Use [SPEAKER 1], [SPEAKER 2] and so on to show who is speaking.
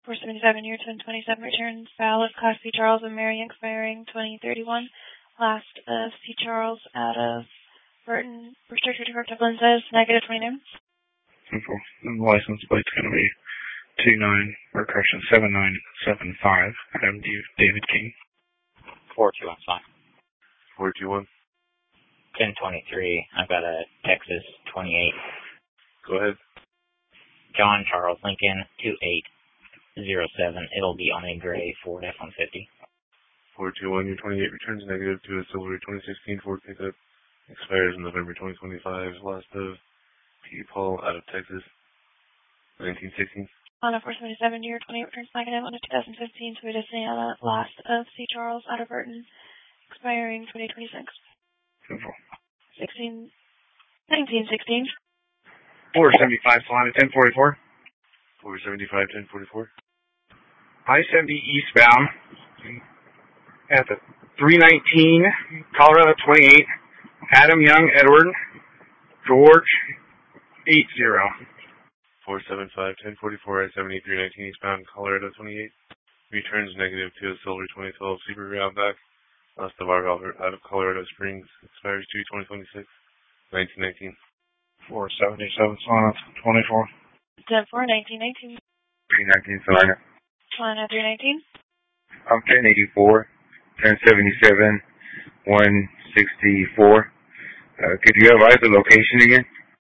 [SPEAKER 1] 477 year 1027 returns foul of Class C Charles and Mary expiring 2031. Last of C Charles out of Burton. Restricted to correct Dublin says negative 29.
[SPEAKER 2] Simple. And the license plate's going to be 7975. Adam David King.
[SPEAKER 3] 4215.
[SPEAKER 4] 421.
[SPEAKER 3] 1023. I've got a Texas 28.
[SPEAKER 4] Go ahead.
[SPEAKER 3] John Charles Lincoln 2807. It'll be on a gray Ford F-150.
[SPEAKER 4] 421, your 28 returns negative to a silver 2016 Ford pickup. Expires in November 2025. Last of P. Paul out of Texas. 1916.
[SPEAKER 1] On a 477 year 28 returns negative on a 2015 Toyota Sienna. Last of C Charles out of Burton. Expiring 2026.
[SPEAKER 2] Simple.
[SPEAKER 1] 1916.
[SPEAKER 2] 475 Solana 1044.
[SPEAKER 4] 475, 1044.
[SPEAKER 2] I-70 eastbound at the 319, Colorado 28, Adam Young Edward, George 80.
[SPEAKER 4] 475, 1044, I-70, 319 eastbound, Colorado 28. Returns negative to a silver 2012 Subaru Outback. Last of Argyle out of Colorado Springs. Expires 2/2026. 1919.
[SPEAKER 2] 477 Solana 24.
[SPEAKER 1] 10-4, 1919.
[SPEAKER 2] 319 Solana.
[SPEAKER 1] Solana 319.
[SPEAKER 2] 1084, 1077, 164. Could you advise the location again?